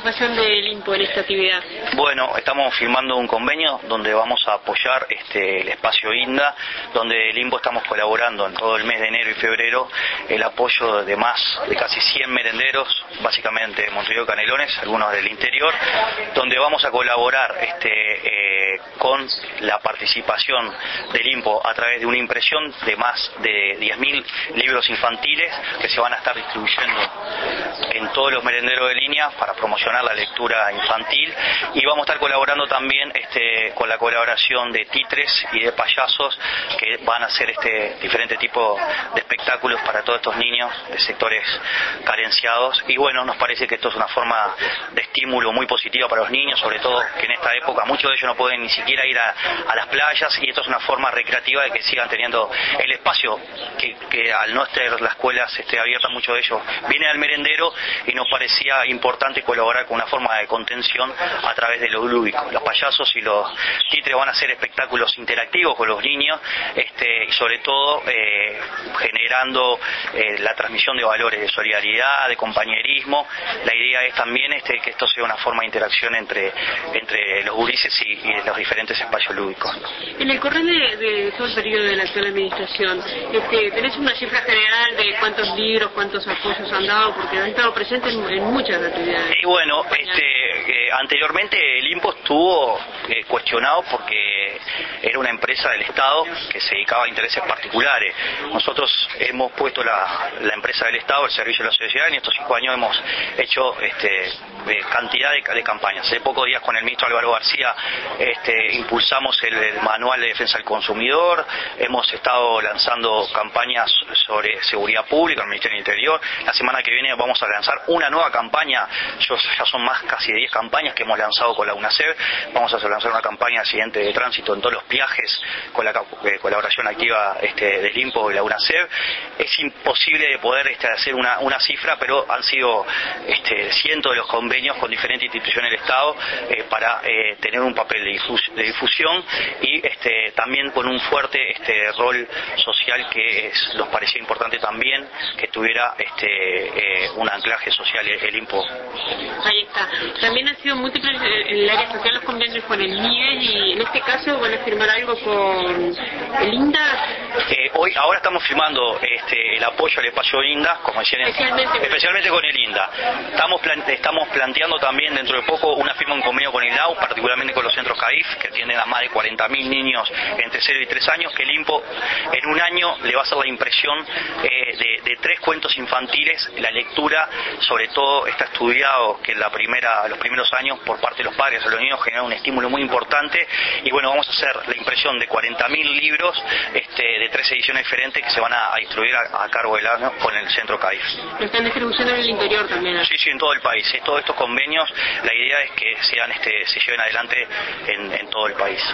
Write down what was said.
participación del Limpo en esta actividad? Bueno, estamos firmando un convenio donde vamos a apoyar el espacio INDA, donde el Limpo estamos colaborando en todo el mes de enero y febrero el apoyo de casi 100 merenderos, básicamente de Montevideo, Canelones, algunos del interior, donde vamos a colaborar con la participación del Limpo a través de una impresión de más de 10.000 libros infantiles que se van a estar distribuyendo en todos los merenderos de línea para promocionar la lectura infantil, y vamos a estar colaborando también con la colaboración de títeres y de payasos que van a hacer diferente tipo de espectáculos para todos estos niños de sectores carenciados. Y bueno, nos parece que esto es una forma de estímulo muy positiva para los niños, sobre todo que en esta época muchos de ellos no pueden ni siquiera ir a las playas, y esto es una forma recreativa de que sigan teniendo el espacio que al no estar las escuelas abiertas, muchos de ellos vienen al merendero, y nos parecía importante colaborar con una forma de contención a través de lo lúdico. Los payasos y los títeres van a hacer espectáculos interactivos con los niños, y sobre todo generando la transmisión de valores de solidaridad, de compañerismo. La idea es también que esto sea una forma de interacción entre los gurises y los diferentes espacios lúdicos. En el correr de todo el periodo de la actual administración, ¿tenés una cifra general de cuántos libros, cuántos apoyos han dado? Porque han estado presentes en muchas actividades. Y bueno, anteriormente el Limpo estuvo cuestionado porque era una empresa del Estado que se dedicaba a intereses particulares. Nosotros hemos puesto la empresa del Estado al servicio de la sociedad, y en estos 5 años hemos hecho cantidad de campañas. Hace pocos días con el ministro Álvaro García impulsamos el manual de defensa del consumidor, hemos estado lanzando campañas sobre seguridad pública en el Ministerio del Interior. La semana que viene vamos a lanzar una nueva campaña, ya son casi 10 campañas que hemos lanzado con la UNACEB. Vamos a lanzar una campaña de accidente de tránsito en todos los viajes con la colaboración activa del Limpo y la UNACEB. Es imposible de poder hacer una cifra, pero han sido cientos de los convenios con diferentes instituciones del Estado para tener un papel de difusión, y también con un fuerte rol social que nos parecía importante también que tuviera un anclaje social el Limpo. Ahí está. También han sido múltiples en el área social los convenios con el MIE, y en este caso van a firmar algo con el INDA. Ahora estamos firmando el apoyo al espacio INDA, como decían, especialmente con el INDA. Estamos planteando también dentro de poco una firma, un convenio con el ILAU, particularmente con los centros CAIF, que atienden a más de 40.000 niños entre 0 y 3 años, que el Limpo en un año le va a hacer la impresión de 3 cuentos infantiles. La lectura, sobre todo, está estudiado que en los primeros años por parte de los padres a los niños genera un estímulo muy importante, y bueno, vamos a hacer la impresión de 40.000 libros de 3 ediciones diferentes que se van a distribuir a cargo del año con el centro CAIF. ¿Están distribuyendo en el interior también? Sí, en todo el país. Todos estos convenios, la idea es que se lleven adelante en todo el país.